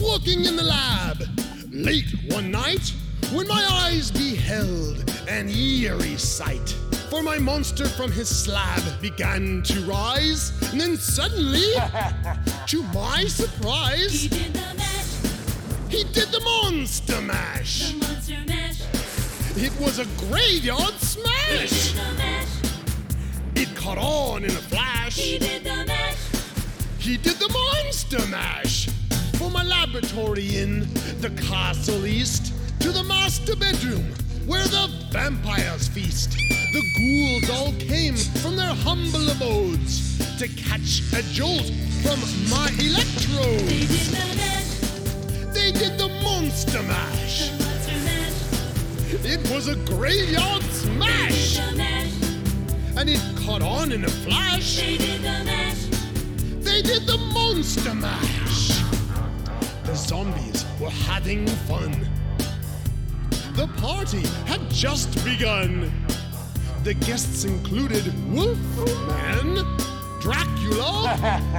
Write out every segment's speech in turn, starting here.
working in the lab late one night when my eyes beheld an eerie sight. For my monster from his slab began to rise, and then suddenly, to my surprise, He did the mash, he did the monster mash. the monster mash. It was a graveyard He smash. did the mash, It caught on in a flash. he did the mash. He did the monster mash. For my laboratory in the castle east, to the master bedroom where the vampires feast. The ghouls all came from their humble abodes to catch a jolt from my They electrode. did the mash, They did the monster the mash. monster mash. It was a graveyard They did smash. the mash, And it caught on in a flash. they did the mash. They did the monster mash. The zombies were having fun. The party had just begun. The guests included Wolfman, Dracula,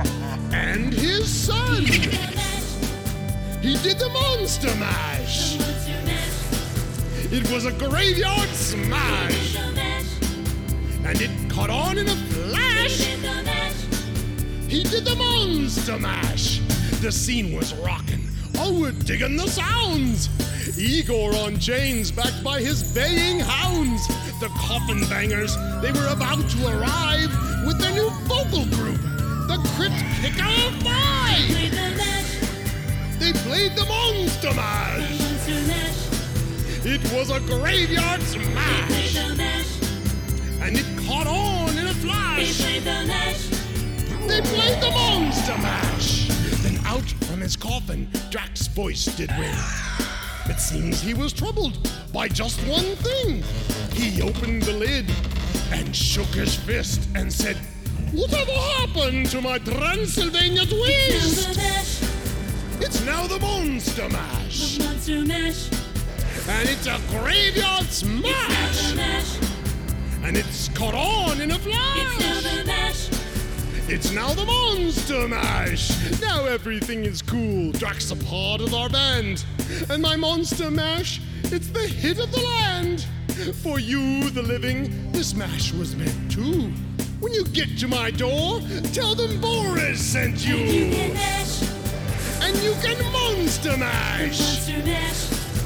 and his son. He did the mash, He did the monster the mash. monster mash. It was a graveyard They smash. did the mash, And it caught on in a they flash. did the mash. He did the monster mash. The scene was rockin'. Oh, we're digging the sounds. Igor on chains, backed by his baying hounds. The coffin bangers, they were about to arrive with their new vocal group, the Crypt Kicker Five. Played the mash, They played the monster the mash. monster mash. It was a graveyard They played smash, the mash, and it caught on in a they flash. played the mash. They played the monster mash. Then out from his coffin, Drax's voice did ring. It seems he was troubled by just one thing. He opened the lid and shook his fist and said, "Whatever happened to my Transylvania Now twist? the mash, It's now the monster the mash, monster mash. and it's a graveyard It's now smash, the mash, and it's caught on in a it's now flash. the mash. It's now the Monster Mash! Now everything is cool. Drax a part of our band. And my Monster Mash, it's the hit of the land. For you, the living, this mash was meant too. When you get to my door, tell them Boris sent You you. can mash, And you can Monster Mash! monster mash.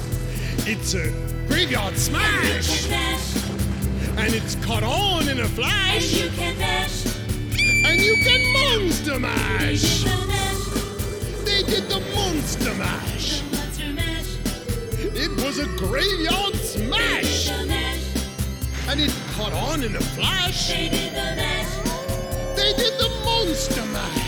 It's a graveyard You smash! can mash, And it's caught on in a and flash! you can mash. And you can Monster They Mash! did the mash, They did the Monster Mash! the monster mash. It was a graveyard They did smash, the mash, and it caught on in a flash. they did the mash. They did the monster mash.